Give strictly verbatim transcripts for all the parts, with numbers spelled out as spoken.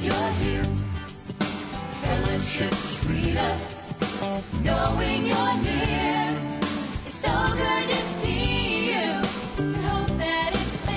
you're here. Fellowship's freedom, knowing you're near. It's so good to see you. I hope that it's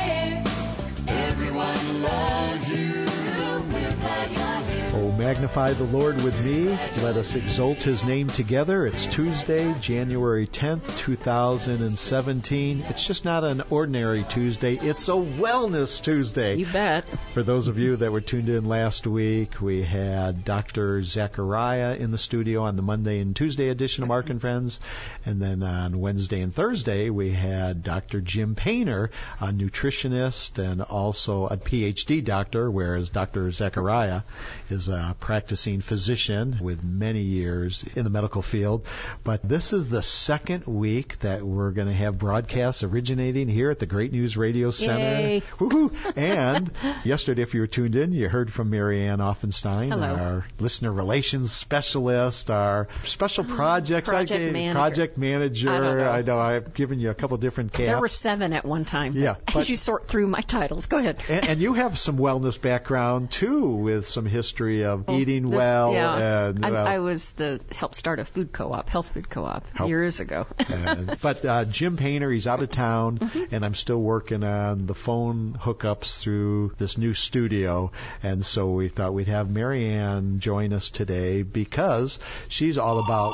there. Everyone loves you. We're glad you're here. Oh, magnify the Lord with me. Let us exalt His name together. It's Tuesday, January tenth, two thousand seventeen. It's just not an ordinary Tuesday. It's a Wellness Tuesday. You bet. For those of you that were tuned in last week, we had Doctor Zachariah in the studio on the Monday and Tuesday edition of Mark and Friends. And then on Wednesday and Thursday, we had Doctor Jim Painter, a nutritionist and also a P H D doctor, whereas Doctor Zachariah is a practicing physician with many years in the medical field. But this is the second week that we're going to have broadcasts originating here at the Great News Radio Center. Yay. Woo-hoo. And yesterday, if you were tuned in, you heard from Marianne Offenstein, Hello. our listener relations specialist, our special projects Project I, manager. project manager. I don't know. I know I've given you a couple different caps. There were seven at one time. Yeah, but- As you sort through my titles. Go ahead. and, and you have some wellness background too, with some history of eating This- well. Yeah. And, I, well, I was the helped start a food co-op, health food co-op, Help. years ago. Uh, but uh, Jim Painter, he's out of town, mm-hmm. and I'm still working on the phone hookups through this new studio. And so we thought we'd have Marianne join us today because she's all about...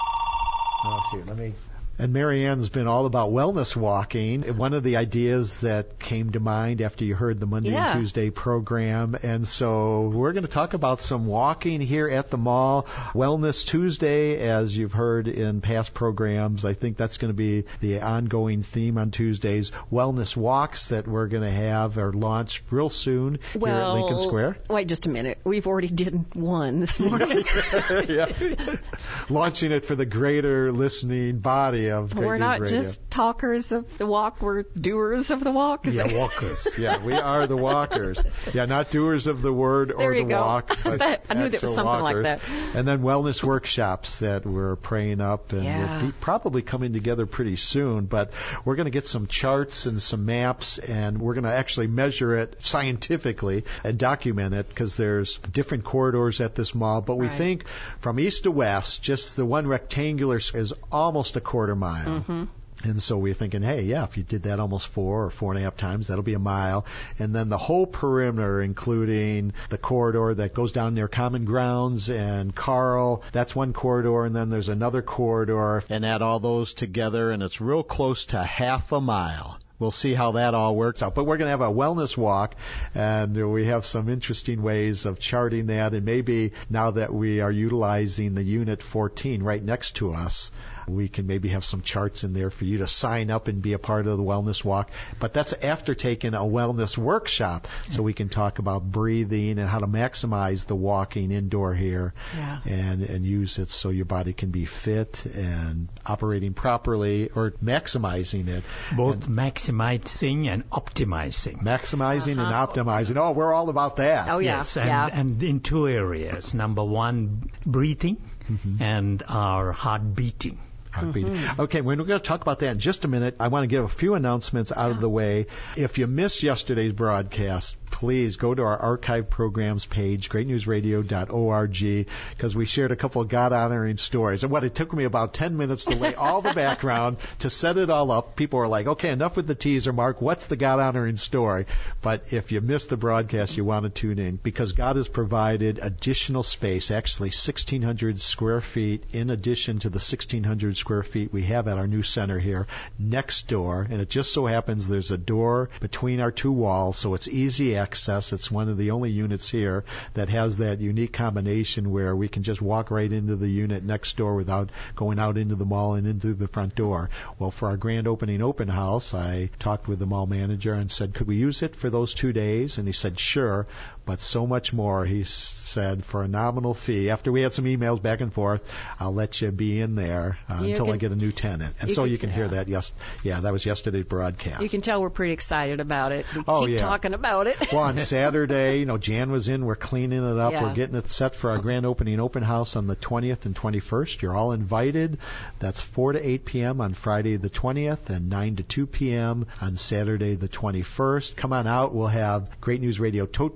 Oh, see, let me... And Marianne's been all about wellness walking. One of the ideas that came to mind after you heard the Monday Yeah. and Tuesday program. And so we're going to talk about some walking here at the mall. Wellness Tuesday, as you've heard in past programs, I think that's going to be the ongoing theme on Tuesdays. Wellness walks that we're going to have are launched real soon well, here at Lincoln Square. Wait just a minute. We've already did one this morning. Yeah. Launching it for the greater listening body of Great We're News not Radio. just talkers of the walk, we're doers of the walk. Is Yeah, that- walkers. Yeah, we are the walkers. Yeah, not doers of the word There or you the go. walk, but That- I knew there was actual something like walkers. that. And then wellness workshops that we're praying up and Yeah. will be probably coming together pretty soon. But we're going to get some charts and some maps, and we're going to actually measure it scientifically and document it because there's different corridors at this mall. But we Right. think from east to west, just the one rectangular is almost a quarter mile. Mm-hmm. And so we're thinking, hey, yeah, if you did that almost four or four and a half times, that'll be a mile. And then the whole perimeter, including the corridor that goes down near Common Grounds and Carl, that's one corridor. And then there's another corridor. And add all those together, and it's real close to half a mile. We'll see how that all works out. But we're going to have a wellness walk, and we have some interesting ways of charting that. And maybe now that we are utilizing the Unit fourteen right next to us, we can maybe have some charts in there for you to sign up and be a part of the wellness walk. But that's after taking a wellness workshop, so we can talk about breathing and how to maximize the walking indoor here, Yeah. and, and use it so your body can be fit and operating properly, or maximizing it. Both maximizing and optimizing. Maximizing Uh-huh. and optimizing. Oh, we're all about that. Oh, yeah. Yes, and, yeah. and in two areas. Number one, breathing, Mm-hmm. and our heart beating. Heartbeat. Mm-hmm. Okay, we're going to talk about that in just a minute. I want to give a few announcements out of the way. If you missed yesterday's broadcast, please go to our archive programs page, great news radio dot org, because we shared a couple of God-honoring stories. And what it took me about ten minutes to lay all the background, to set it all up. People were like, okay, enough with the teaser, Mark. What's the God-honoring story? But if you missed the broadcast, you want to tune in, because God has provided additional space, actually sixteen hundred square feet, in addition to the sixteen hundred square feet we have at our new center here next door. And it just so happens there's a door between our two walls, so it's easy access. It's one of the only units here that has that unique combination where we can just walk right into the unit next door without going out into the mall and into the front door. Well, for our grand opening open house, I talked with the mall manager and said, could we use it for those two days? And he said, sure, but so much more. He said, for a nominal fee. After we had some emails back and forth, I'll let you be in there uh, until can, I get a new tenant. And you so can, you can yeah. hear that. Yes, yeah, that was yesterday's broadcast. You can tell we're pretty excited about it. We Oh, keep yeah. talking about it. Well, on Saturday, you know, Jan was in. We're cleaning it up. Yeah. We're getting it set for our grand opening open house on the twentieth and twenty-first. You're all invited. That's four to eight p.m. on Friday the twentieth and nine to two p.m. on Saturday the twenty-first. Come on out. We'll have Great News Radio tote bags to give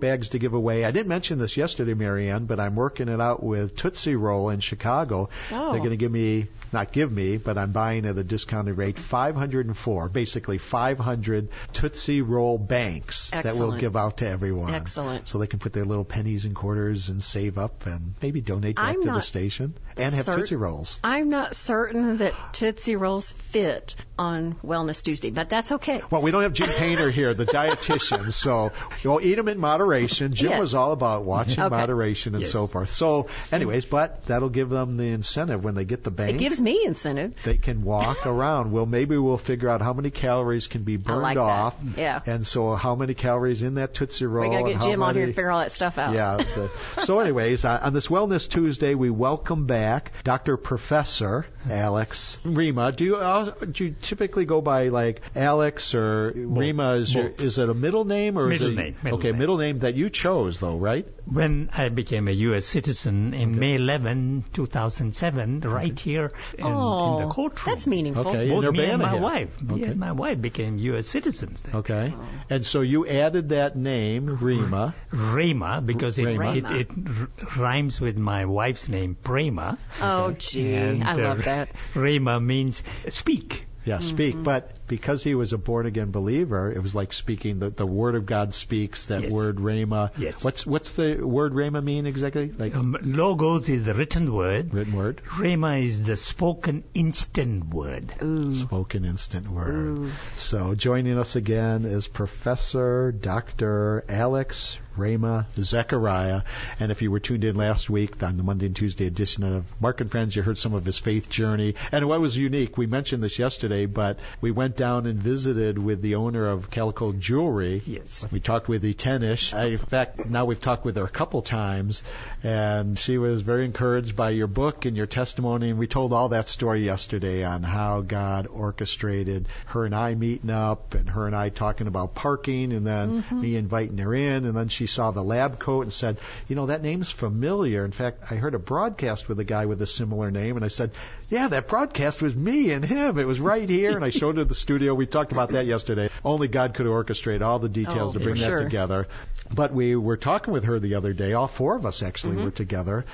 give away. I didn't mention this yesterday, Marianne, but I'm working it out with Tootsie Roll in Chicago. Oh. They're going to give me, not give me, but I'm buying at a discounted rate, five hundred four, basically five hundred Tootsie Roll banks that we'll Excellent. give out to everyone. Excellent. So they can put their little pennies and quarters and save up and maybe donate back I'm to the not station and have cert- Tootsie Rolls. I'm not certain that Tootsie Rolls fit on Wellness Tuesday, but that's okay. Well, we don't have Jim Painter here, the dietitian, so you'll eat them in moderation. Jim Yes. was all about watching Okay. moderation and Yes. so forth. So, anyways, but that'll give them the incentive when they get the bank. It gives me incentive. They can walk around. Well, maybe we'll figure out how many calories can be burned like that. off. Yeah. And so how many calories in that Tootsie Roll. We got to and get how Jim on here many- to figure all that stuff out. Yeah. The, so anyways, uh, on this Wellness Tuesday, we welcome back Doctor Professor Alex Rima. Do you, uh, do you typically go by like Alex or Rima? Is, your, Both. is it a middle name or Middle is it name, middle okay? name. Middle name that you chose though, right? When I became a U S citizen in May eleventh, two thousand seven, right here in, Oh, in the courtroom. that's meaningful. Okay. Both in me and Urbana my here. wife. Me Okay. and my wife became U S citizens. then. Okay. And so you added that name, Rima. Rema, because it, Rema. it, it r- rhymes with my wife's name, Prema. Oh, gee. And, I uh, love that. Rema means speak. Yeah, speak. But because he was a born again believer, it was like speaking. The, the word of God speaks. That Yes. word Rhema. Yes. What's what's the word Rhema mean exactly? Like Um, logos is the written word. written word, Rema is the spoken instant word. Ooh. spoken instant word. Ooh. So joining us again is Professor Doctor Alex Rhema Zechariah. And if you were tuned in last week on the Monday and Tuesday edition of Mark and Friends, you heard some of his faith journey. And what was unique, we mentioned this yesterday, but we went down and visited with the owner of Calico Jewelry. Yes. We talked with Etenish. I, in fact, now we've talked with her a couple times, and she was very encouraged by your book and your testimony. And we told all that story yesterday on how God orchestrated her and I meeting up, and her and I talking about parking, and then Mm-hmm. me inviting her in, and then she saw the lab coat and said, "You know, that name's familiar." In fact, I heard a broadcast with a guy with a similar name, and I said, "Yeah, that broadcast was me and him. It was right here." And I showed her the studio. We talked about that yesterday. Only God could orchestrate all the details Oh, to bring for that sure. together. But we were talking with her the other day. All four of us actually Mm-hmm. were together.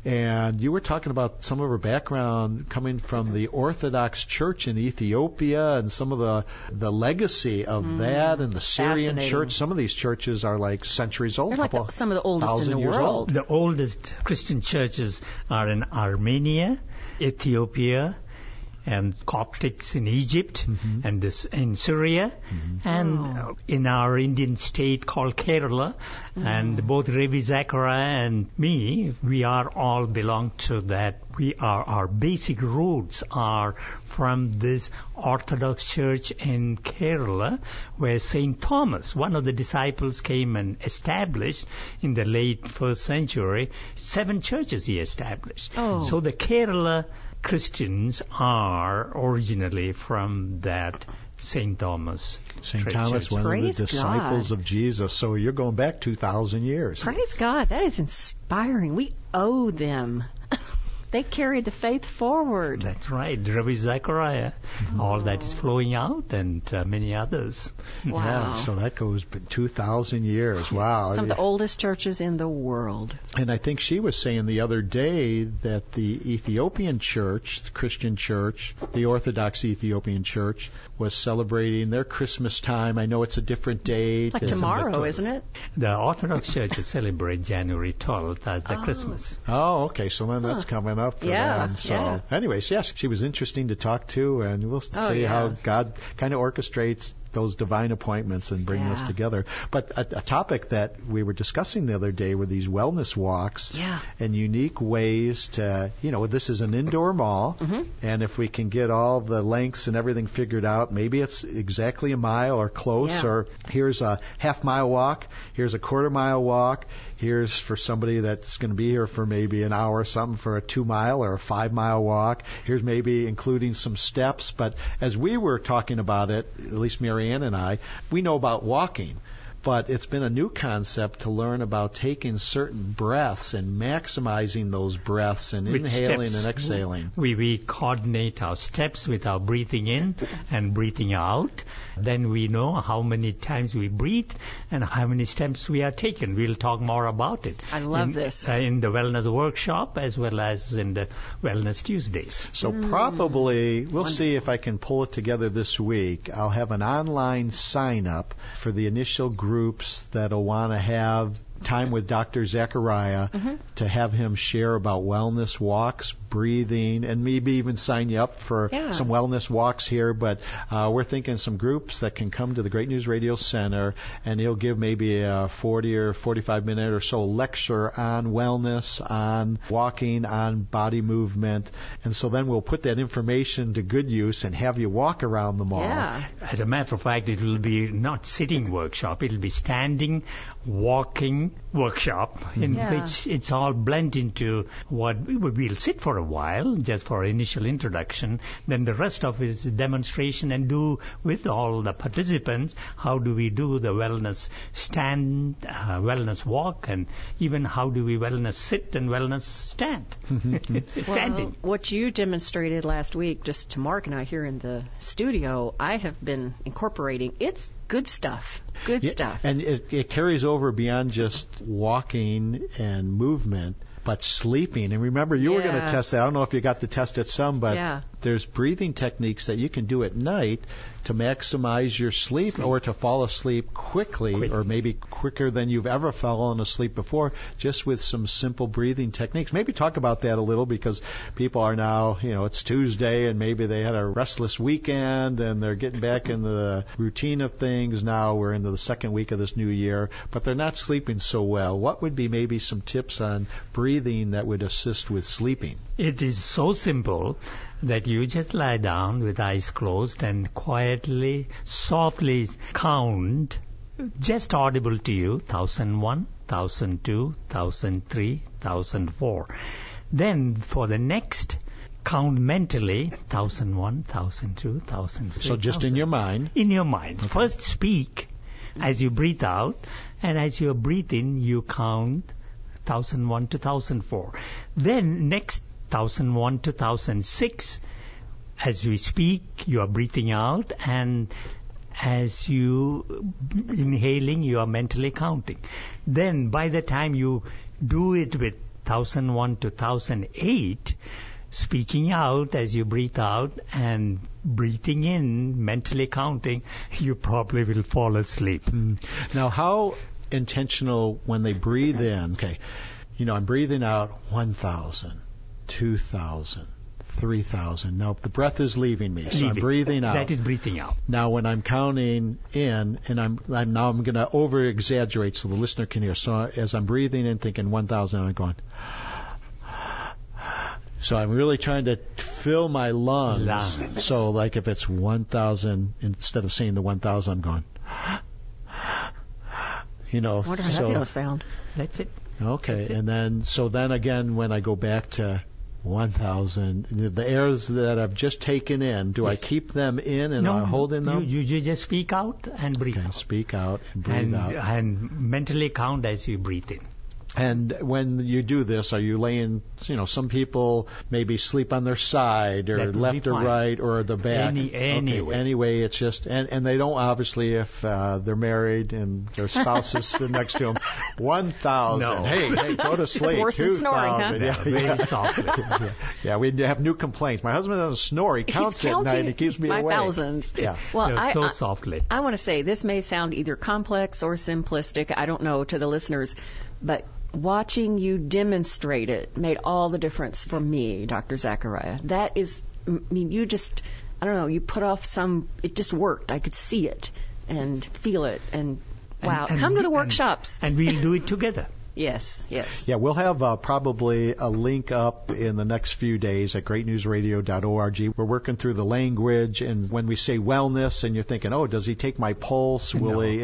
And you were talking about some of her background coming from the Orthodox Church in Ethiopia and some of the the legacy of that and the Syrian Fascinating. church. Some of these churches are like centuries old. They're like couple the, some of the oldest in thousand the years world. old. The oldest Christian churches are in Armenia, Ethiopia, and Coptics in Egypt, Mm-hmm. and this in Syria, and uh, in our Indian state called Kerala. And both Ravi Zachariah and me, we are all belong to that. We are our basic roots are from this Orthodox Church in Kerala, where Saint Thomas, one of the disciples, came and established in the late first century. Seven churches he established. Oh. So the Kerala Christians are originally from that Saint Thomas. Saint Church. Thomas, one Praise of the disciples God. of Jesus. So you're going back two thousand years. Praise God. That is inspiring. We owe them. They carried the faith forward. That's right, Ravi Zachariah. All that is flowing out, and uh, many others. Wow. Yeah, so that goes b- two thousand years. Wow. Some of the oldest churches in the world. And I think she was saying the other day that the Ethiopian church, the Christian church, the Orthodox Ethiopian church, was celebrating their Christmas time. I know it's a different date. Like and- tomorrow, isn't it? The Orthodox churches celebrate January twelfth as the Oh. Christmas. Oh, okay. So then that's coming up for Yeah, them. So, yeah. anyways, yes, she was interesting to talk to, and we'll Oh, see yeah. how God kind of orchestrates those divine appointments and bring Yeah. us together. But a, a topic that we were discussing the other day were these wellness walks Yeah. and unique ways to, you know, this is an indoor mall, Mm-hmm. and if we can get all the lengths and everything figured out, maybe it's exactly a mile or close, Yeah. or here's a half mile walk, here's a quarter mile walk, here's for somebody that's going to be here for maybe an hour or something for a two mile or a five mile walk. Here's maybe including some steps. But as we were talking about it, at least Mary Ann and I, we know about walking. but it's been a new concept to learn about taking certain breaths and maximizing those breaths and With inhaling steps. and exhaling. We, we coordinate our steps with our breathing in and breathing out. Then we know how many times we breathe and how many steps we are taking. We'll talk more about it. I love in, this. Uh, in the Wellness Workshop as well as in the Wellness Tuesdays. So probably, we'll see if I can pull it together this week. I'll have an online sign-up for the initial groups that'll want to have time with Doctor Zachariah Mm-hmm. to have him share about wellness walks, breathing, and maybe even sign you up for Yeah. some wellness walks here. But uh, we're thinking some groups that can come to the Great News Radio Center, and he'll give maybe a forty or forty-five minute or so lecture on wellness, on walking, on body movement. And so then we'll put that information to good use and have you walk around the mall. Yeah. As a matter of fact, it will be not sitting workshop. It will be standing, walking workshop in Yeah. which it's all blend into what we will we'll sit for a while just for initial introduction. Then the rest of it is demonstration and do with all the participants how do we do the wellness stand, uh, wellness walk, and even how do we wellness sit and wellness stand. Standing. Well, what you demonstrated last week, just to Mark and I here in the studio, I have been incorporating. It's good stuff. Good Yeah, stuff. And it, it carries over beyond just walking and movement, but sleeping. And remember, you were going to Yeah. test that. I don't know if you got to test it some, but Yeah. there's breathing techniques that you can do at night to maximize your sleep, or to fall asleep quickly, Quick. or maybe quicker than you've ever fallen asleep before, just with some simple breathing techniques. Maybe talk about that a little, because people are now, you know, it's Tuesday and maybe they had a restless weekend and they're getting back into the routine of things. Now we're into the second week of this new year, but they're not sleeping so well. What would be maybe some tips on breathing that would assist with sleeping? It is so simple that you just lie down with eyes closed and quietly, softly count, just audible to you, one thousand one, one thousand two, one thousand three, one thousand four. Then for the next, count mentally, one thousand one, one thousand two, one thousand three. So just in your mind. In your mind. First speak as you breathe out, and as you breathe in, you count one thousand one to one thousand four. Then next one thousand one to one thousand six, as we speak, you are breathing out, and as you inhaling, you are mentally counting. Then by the time you do it with one thousand one to one thousand eight, speaking out as you breathe out and breathing in, mentally counting, you probably will fall asleep. Now, how intentional when they breathe in? Okay, you know, I'm breathing out one thousand, two thousand, three thousand. Now, the breath is leaving me, so I'm Leaving. breathing out. That is breathing out. Now, when I'm counting in, and I'm, I'm now I'm going to over exaggerate so the listener can hear. So as I'm breathing in, thinking one thousand, I'm going. So I'm really trying to fill my lungs. Lungs. So, like if it's one thousand, instead of saying the one thousand, I'm going. You know. I wonder how that's so- going to sound. That's it. Okay, That's it. and then so then again when I go back to one thousand, the the airs that I've just taken in, do Yes. I keep them in and no, I hold in them? You, you, you just speak out and breathe Okay, out. speak out and breathe and, out. and mentally count as you breathe in. And when you do this, are you laying, you know, some people maybe sleep on their side or That would be left or fine. right or the back. Any- anyway. Okay, anyway, it's just, and, and they don't obviously if uh, they're married and their spouse is sitting next to them, one thousand. No. Hey, hey, go to sleep. worse than snoring, huh? two thousand. Yeah, Very yeah. softly. yeah. yeah, we have new complaints. My husband doesn't snore. He counts He's at night. counting He keeps me my awake. thousands. Yeah. Well, No, I, so I, softly. I want to say this may sound either complex or simplistic. I don't know to the listeners, but watching you demonstrate it made all the difference for me, Doctor Zachariah. That is, I mean, you just, I don't know, you put off some, it just worked. I could see it and feel it. And wow, And- and come to we- the and- workshops. And we'll do it together. Yes, yes. Yeah, we'll have uh, probably a link up in the next few days at great news radio dot org. We're working through the language, and when we say wellness, and you're thinking, oh, does he take my pulse? Will No. he? It,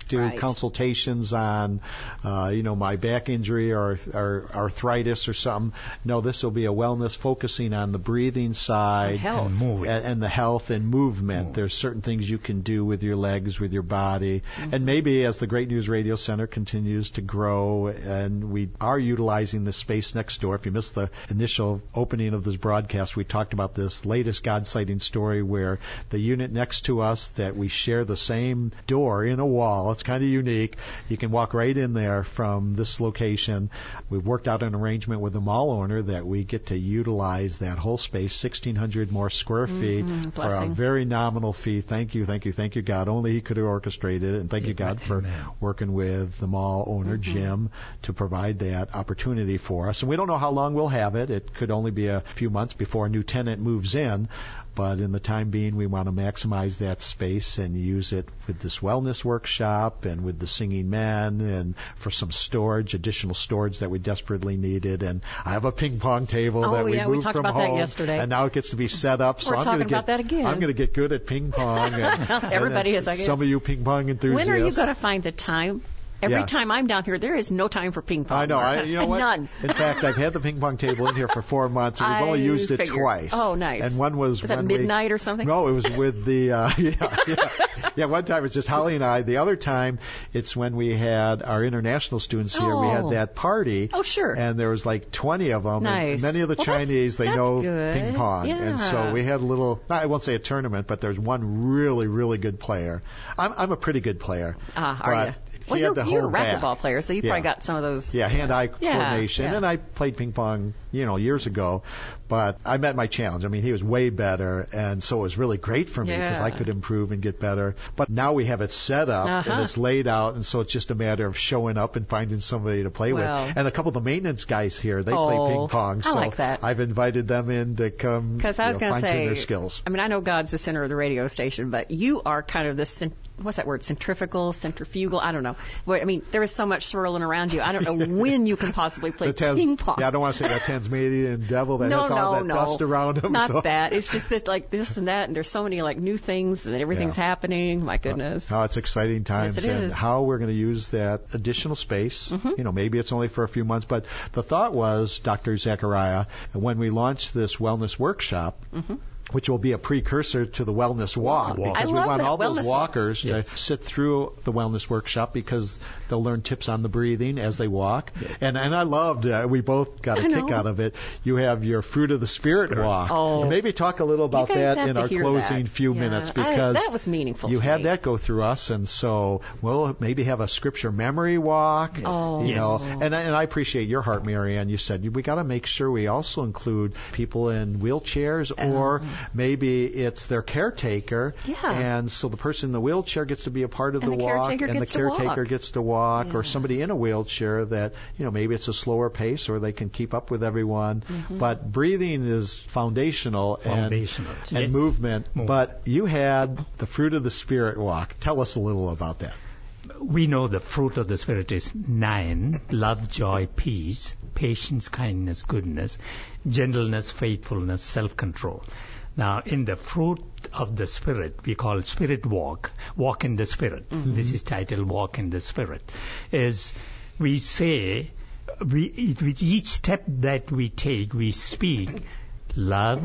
do Right. consultations on, uh, you know, my back injury or, or arthritis or something. No, this will be a wellness focusing on the breathing side And health. And moving. and, and the health and movement. There's certain things you can do with your legs, with your body. And maybe as the Great News Radio Center continues to grow, and we are utilizing the space next door. If you missed the initial opening of this broadcast, we talked about this latest God sighting story where the unit next to us that we share the same door in a wall. It's kind of unique. You can walk right in there from this location. We've worked out an arrangement with the mall owner that we get to utilize that whole space, sixteen hundred more square feet, Mhm, for a blessing. very nominal fee. Thank you, thank you, thank you, God. Only He could have orchestrated it, and thank you, God, for Amen. working with the mall owner, Jim, to provide that opportunity for us. And we don't know how long we'll have it. It could only be a few months before a new tenant moves in. But in the time being, we want to maximize that space and use it with this wellness workshop and with the singing men and for some storage, additional storage that we desperately needed. And I have a ping pong table Oh, that we yeah, we moved talked from about that home, yesterday. and now it gets to be set up. So We're I'm talking gonna get, about that again. I'm going to get good at ping pong. And, Everybody and is, I guess. Some of you ping pong enthusiasts. When are you going to find the time? Every Yeah. time I'm down here, there is no time for ping pong. I know. I, you know what? None. In fact, I've had the ping pong table in here for four months, and we've I only used it figured. twice. Oh, nice. And one was Was that when we- midnight or something? No, it was with the uh, yeah, yeah, yeah. One time it's just Holly and I. The other time it's when we had our international students here. We had Oh. that party. Oh, sure. And there was like twenty of them. Nice. And many of the Well, that's- Chinese they that's know good. ping pong, and so Yeah. we had a little. I won't say a tournament, but there's one really, really good player. I'm I'm a pretty good player. Ah, are but you? he Well, had you're, to you're a hold back. racquetball player, so you Yeah. probably got some of those. Yeah, hand-eye Yeah, coordination. yeah. And I played ping pong, you know, years ago. But I met my challenge. I mean, he was way better, and so it was really great for me because Yeah. I could improve and get better. But now we have it set up, Uh-huh. and it's laid out, and so it's just a matter of showing up and finding somebody to play Well. with. And a couple of the maintenance guys here, they Oh, play ping pong. I So like that. I've invited them in to come Because I was you know, going to fine-tune say, their skills. I mean, I know God's the center of the radio station, but you are kind of this, cent- what's that word, centrifugal, centrifugal? I don't know. Well, I mean, there is so much swirling around you. I don't know when you can possibly play The Tans- ping pong. Yeah, I don't want to say that Tasmanian devil that no, has no, all that no. dust around him. Not so. that. It's just that, like, this and that, and there's so many, like, new things, and everything's Yeah. happening. My goodness. How it's exciting times, Yes, it and is. how we're going to use that additional space. Mm-hmm. You know, maybe it's only for a few months, but the thought was, Doctor Zachariah, when we launch this wellness workshop. Mm-hmm. Which will be a precursor to the wellness walk, Walk. because I we love want that all those wellness walk. walkers Yes. to sit through the wellness workshop because they'll learn tips on the breathing as they walk. And and I loved, uh, we both got a I kick know. out of it. You have your Fruit of the Spirit walk. Oh. Maybe talk a little about You guys that have in to our hear closing that. few Yeah. minutes, I- because that was meaningful you to had me. that go through us, and so we'll maybe have a scripture memory walk. Oh. You Yes. know, and I- and I appreciate your heart, Marianne. You said we got to make sure we also include people in wheelchairs, or maybe it's their caretaker. Yeah. And so the person in the wheelchair gets to be a part of And the, the walk, caretaker and the gets to caretaker walk. gets to walk, or Yeah. somebody in a wheelchair that, you know, maybe it's a slower pace, or they can keep up with everyone. Mm-hmm. But breathing is foundational, Foundational, and, and yes. movement. Movement. But you had the Fruit of the Spirit walk. Tell us a little about that. We know the fruit of the Spirit is nine: love, joy, peace, patience, kindness, goodness, gentleness, faithfulness, self-control. Now, in the fruit of the Spirit, we call it Spirit Walk, Walk in the Spirit. This is titled Walk in the Spirit. Is we say, we, with each step that we take, we speak love,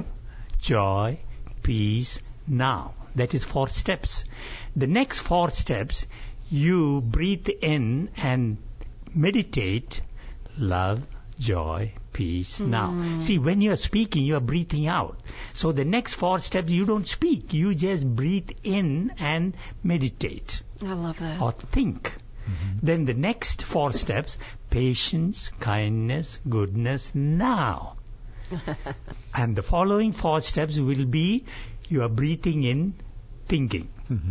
joy, peace, now. That is four steps. The next four steps, you breathe in and meditate love, joy, peace, now. See, when you are speaking, you are breathing out. So the next four steps, you don't speak. You just breathe in and meditate I love that. or think. Then the next four steps, patience, kindness, goodness, now. And the following four steps will be, you are breathing in, thinking.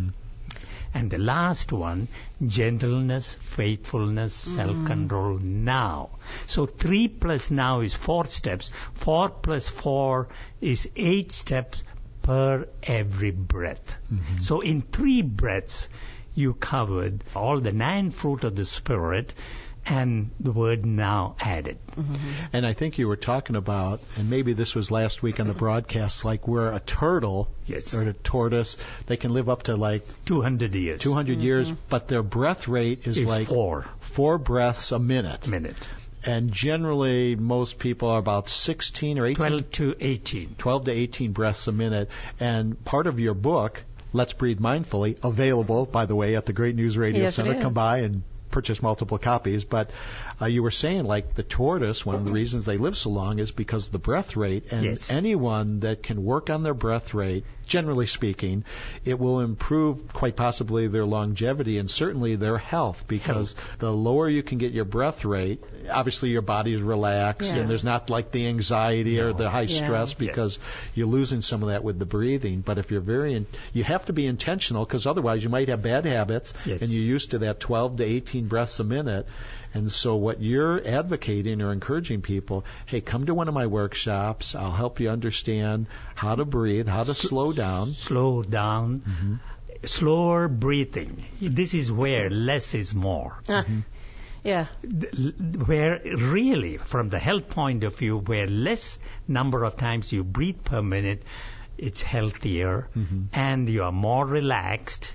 And the last one, gentleness, faithfulness, self-control, now. So three plus now is four steps. Four plus four is eight steps per every breath. So in three breaths, you covered all the nine fruit of the Spirit, and the word now added. Mm-hmm. And I think you were talking about, and maybe this was last week on the broadcast, like where a turtle Yes. or a tortoise, they can live up to like two hundred years. two hundred Mm-hmm. years, but their breath rate is Is like four four breaths a minute. minute. And generally, most people are about sixteen or eighteen, twelve to eighteen. twelve to eighteen breaths a minute. And part of your book, Let's Breathe Mindfully, available, by the way, at the Great News Radio Yes, it Center. is. Come by and purchase multiple copies. But uh, you were saying, like, the tortoise, one of the reasons they live so long is because of the breath rate. And Yes. anyone that can work on their breath rate, generally speaking, it will improve quite possibly their longevity and certainly their health, because the lower you can get your breath rate, obviously your body is relaxed Yes. and there's not like the anxiety or the high Yeah. stress, because you're losing some of that with the breathing. But if you're very, in, you have to be intentional, because otherwise you might have bad habits Yes. and you're used to that twelve to eighteen breaths a minute. And so what you're advocating or encouraging people, hey, come to one of my workshops. I'll help you understand how to breathe, how to slow down. Slow down. Mm-hmm. Slower breathing. This is where less is more. Ah, yeah. Th- Where really, from the health point of view, where less number of times you breathe per minute, it's healthier and you are more relaxed.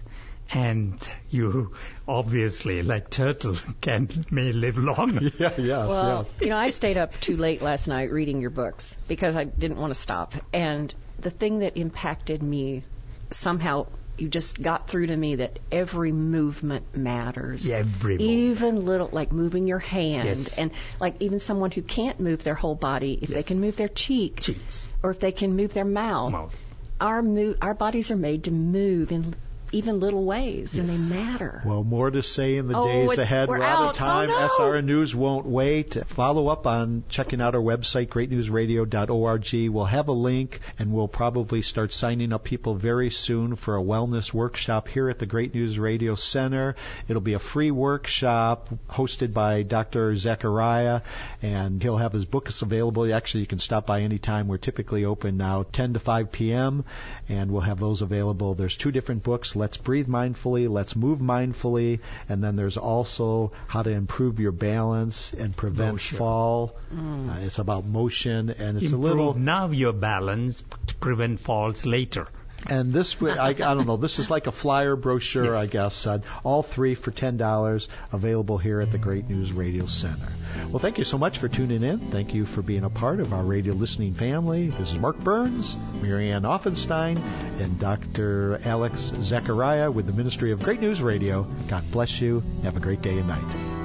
And you obviously, like turtle, can may live longer. Yeah, yes, Well, yes. you know, I stayed up too late last night reading your books because I didn't want to stop. And the thing that impacted me, somehow you just got through to me that every movement matters. Every movement. Even little, like moving your hand. Yes. And like even someone who can't move their whole body, if they can move their cheek Cheeks. or if they can move their mouth. Mouth. Our, mo- our bodies are made to move in even little ways, and they matter. Well, more to say in the Oh, days it's- ahead. we're We're out out. of time. Oh, no. S R N News won't wait. Follow up on checking out our website, great news radio dot org. We'll have a link, and we'll probably start signing up people very soon for a wellness workshop here at the Great News Radio Center. It'll be a free workshop hosted by Doctor Zachariah, and he'll have his books available. Actually, you can stop by anytime. We're typically open now ten to five p.m., and we'll have those available. There's two different books, Let's Breathe Mindfully, Let's Move Mindfully, and then there's also How to Improve Your Balance and Prevent Motion. Fall. Uh, it's about motion, and it's Improve a little... now your balance to prevent falls later. And this, I, I don't know, this is like a flyer brochure, Yes. I guess. Uh, all three for ten dollars, available here at the Great News Radio Center. Well, thank you so much for tuning in. Thank you for being a part of our radio listening family. This is Mark Burns, Marianne Offenstein, and Doctor Alex Zachariah with the Ministry of Great News Radio. God bless you. Have a great day and night.